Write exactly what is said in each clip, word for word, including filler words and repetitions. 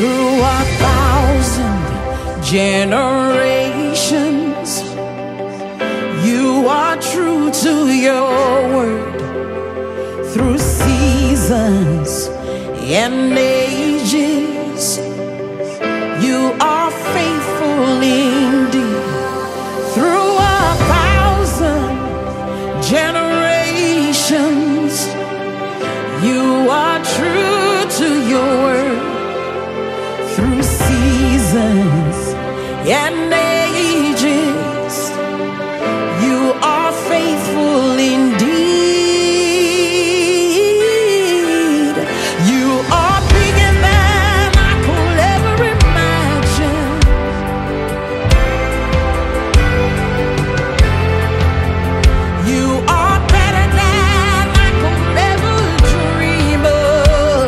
through a thousand generations. You are true to your word. Through seasons and ages, you are faithful indeed. Through a thousand generations, you are true to your word. Through seasons and ages, you are faithful indeed. You are bigger than I could ever imagine. You are better than I could ever dream of.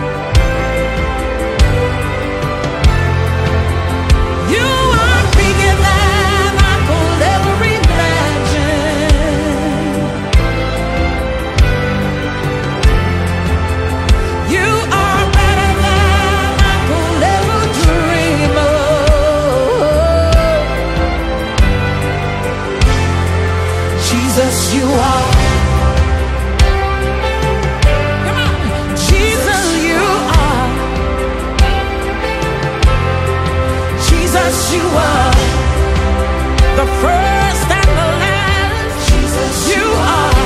You are bigger than I could ever imagine. You are better than I could ever dream of. Jesus, you are. Come on. Jesus, you are. Jesus, you are. The first and the last. Jesus, you are.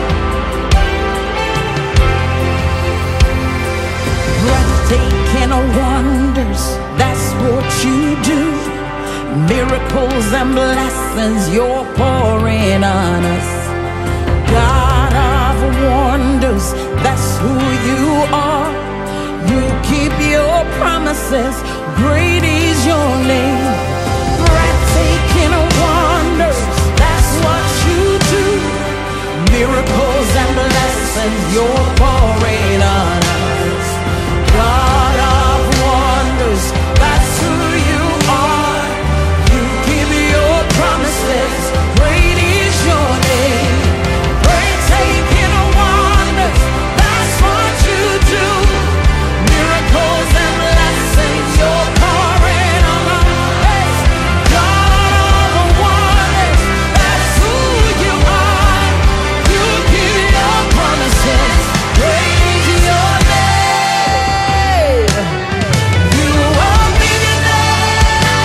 Breathtaking wonders, that's what you do. Miracles and blessings you're pouring on us. God of wonders, that's who you are. You keep your promises, great is your name. Breathtaking wonders, that's what you do. Miracles and blessings you're pouring on us. God of wonders, that's who you are. You keep your promises, great is your name. Breathtaking wonders, that's what you do. Miracles and blessings you're pouring on us. God of wonders, that's who you are. You keep your promises, great is your name. You are bigger than.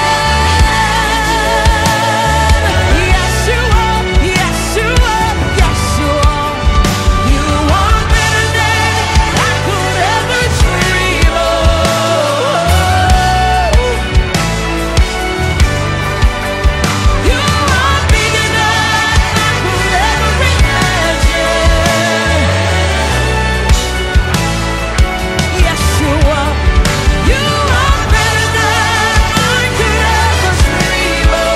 Yes, you are. Yes, you are. Yes, you are. You are better than I could ever dream of. You are bigger than I could ever imagine. Yes, you are. You are better than I could ever dream of.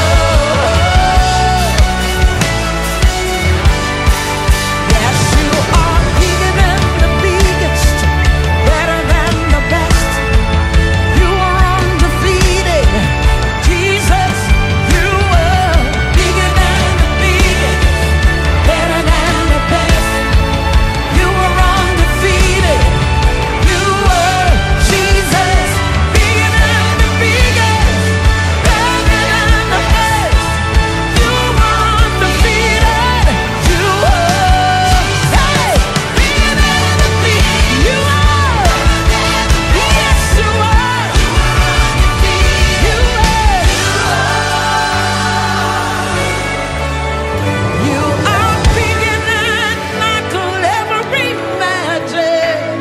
Yes, you are bigger than the biggest, better than the best. You are undefeated. Jesus, you are bigger than the biggest, better than the best. You are undefeated. You are Jesus, bigger than the biggest, better than the best. You are undefeated. You are, hey, bigger than the big. You are, yes, you are. You are, you are bigger than I could ever imagine.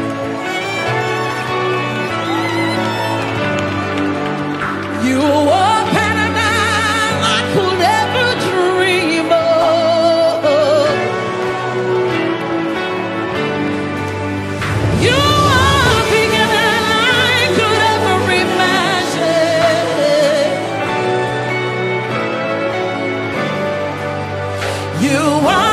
You are better than I could ever dream of. You are bigger than I could ever imagine. You are